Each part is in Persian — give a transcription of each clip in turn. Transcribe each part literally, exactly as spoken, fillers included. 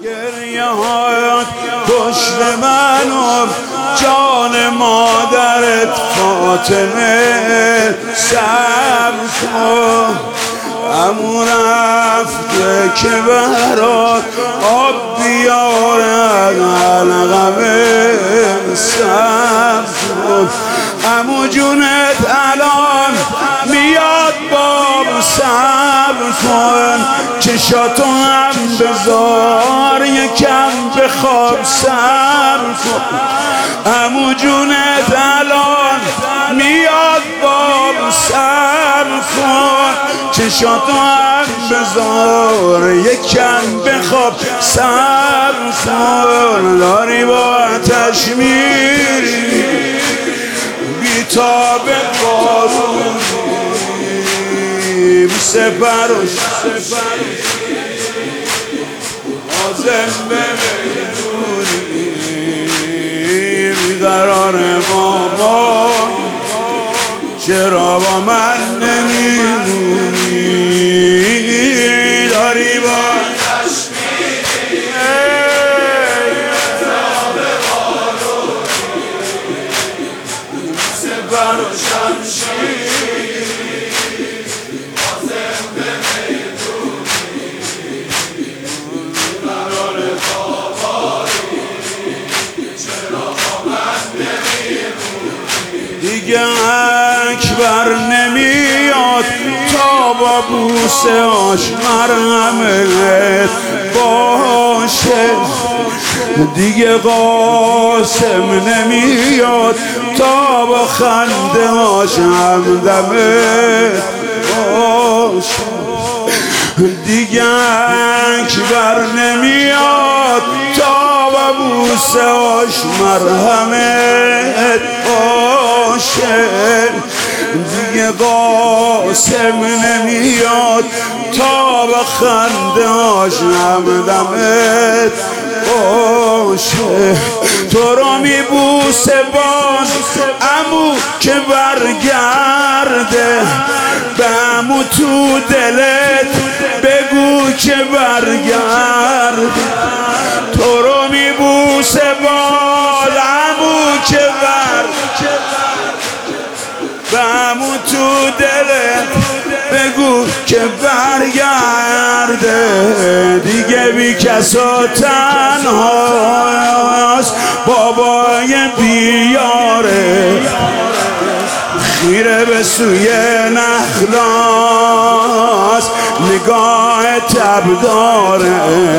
گریه هایت کشت منم جان مادرت فاطمه صبر کن عمو رفته که برات آب بیاره قلقمه صبر کن عمو جونت الان میاد باب صبر کن چشاتو هم بذار یکم بخواب صبر کن عمو جونت الان میاد باب صبر کن چشاتو هم بذار یکم بخواب صبر کن داری با آتش میری بیتاب بارونی سپروش آزم به میدونی بیقرار بابا چرا با من نمیمونی داری با دیگه اکبر نمیاد تا با بوسه‌اش مرهمت باشه دیگه قاسم نمیاد تا با خنده هاش همدمت باشه دیگه اکبر نمیاد تا با بوسه هاش مرهمت باشه دیگه قاسم نمیاد تا با خنده هاش همدمت باشه تو رو میبوسه باز عمو که برگرده به عمو تو دلت بگو که برگرده تو رو میبوسه باز عمو که برگرده به عمو تو دلت بگو که برگرده دیگه بی کس و تنهاست بابای بیاره خیره به سوی نخلاست نگاه تب داره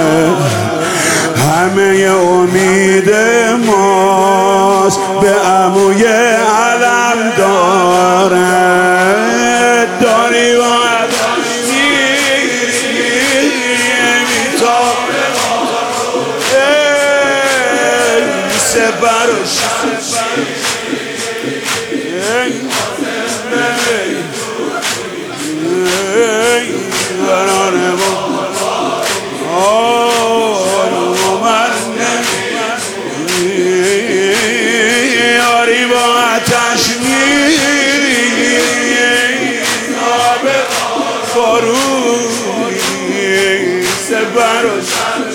همه امید ماست به عموی علم داره داری باید سپروش یاری با آتش میری آب بارونی سپروش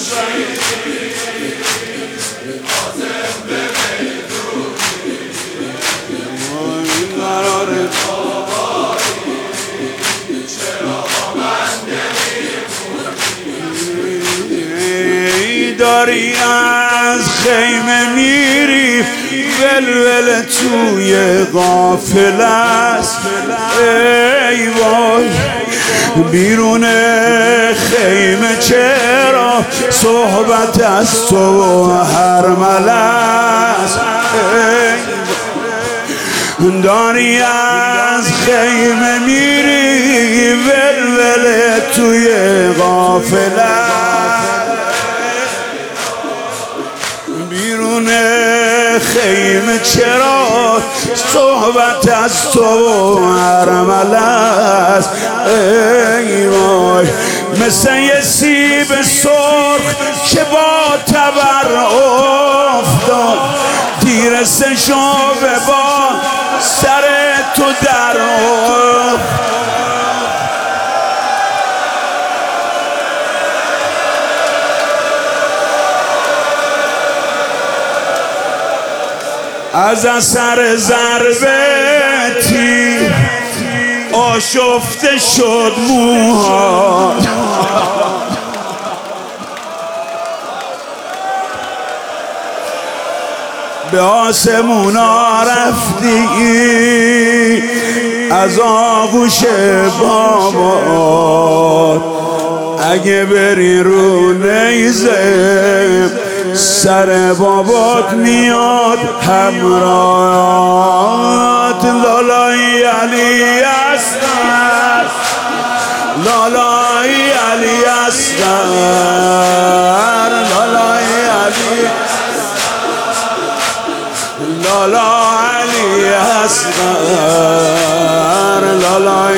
داری از خیمه میری ولول توی غافل است ای وای بیرون خیمه چرا صحبت از تو هرمل است داری از خیمه میری ولول توی غافل است بیرون خیمه چرا صحبت از تو هرمل است ای وای مثل یه سیب سرخ که با تبر افتاد تیر سشابه با سر تو در افتاد. از اثر ضربه تیر آشفته شد موها. به آسمونا رفتی از آغوش بابات، اگه بری رو نیزه سر بابات میاد همراهات. لالای علی اصغر، لالای علی اصغر، لالای علی، لالا علی اصغر، لالا